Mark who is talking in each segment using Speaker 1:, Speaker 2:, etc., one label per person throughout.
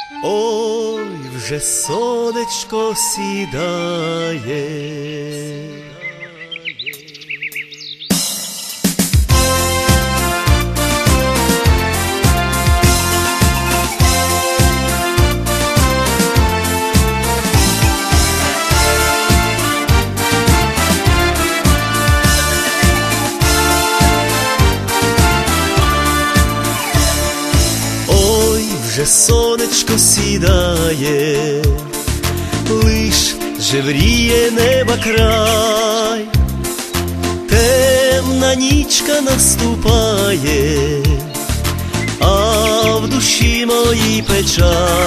Speaker 1: Ой, вже сонечко сідає. Вже сонечко сідає, лиш жевріє неба край, темна нічка наступає, а в душі моїй печаль.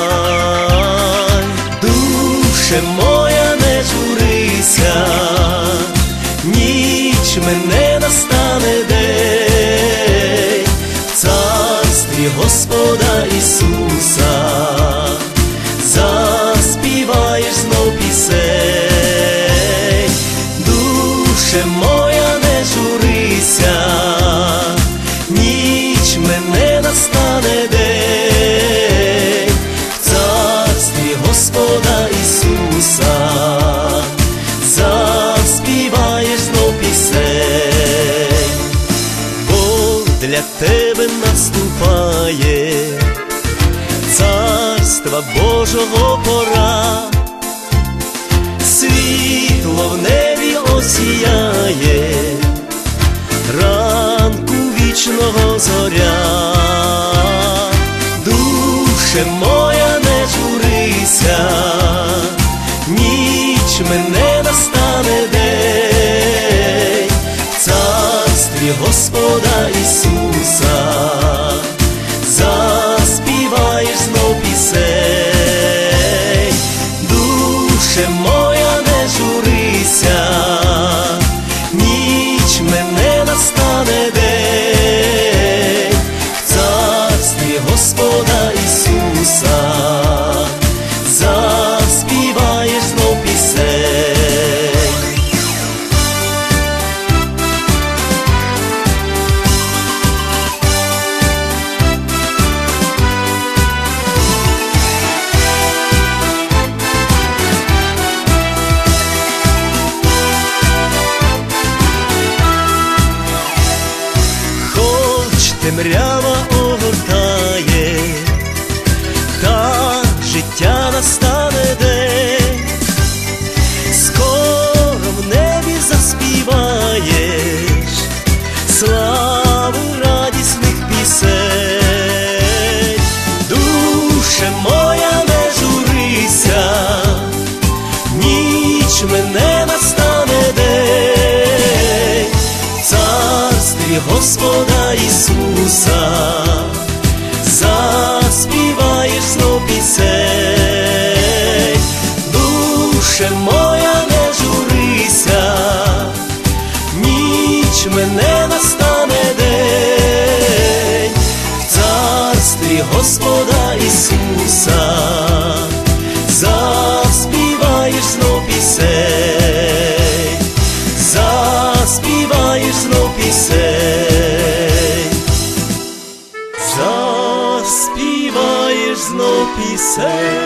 Speaker 1: Душе моя, не журися, ніч мене настане день, в царстві Господа Ісуса заспіваєш знов пісень. Душе моя, не журися, ніч мене настане день, в царстві Господа Ісуса заспіваєш знов пісень. Бо для тебе наступає Царства Божого пора, світло в небі осіяє, ранку вічного зоря. Душе моя, не журися, ніч мене настане день, в царстві Господа Ісуса заспіваєш знов пісень. Душе моя, не журися, ніч мене настане день, в царстві Господа Ісуса заспіваєш знов пісень. Темрява огортає, та життя настане день, скоро в небі заспіваєш славу радісних пісень. Душе моя, не журися, ніч мене настане день, в царстві Господа Ісуса заспіваєш знов пісень. Душе моя, не журися, ніч мене настане день, в царстві Господа Ісуса заспіваєш знов пісень, заспіваєш знов пісень. Заспіваєш знов пісень.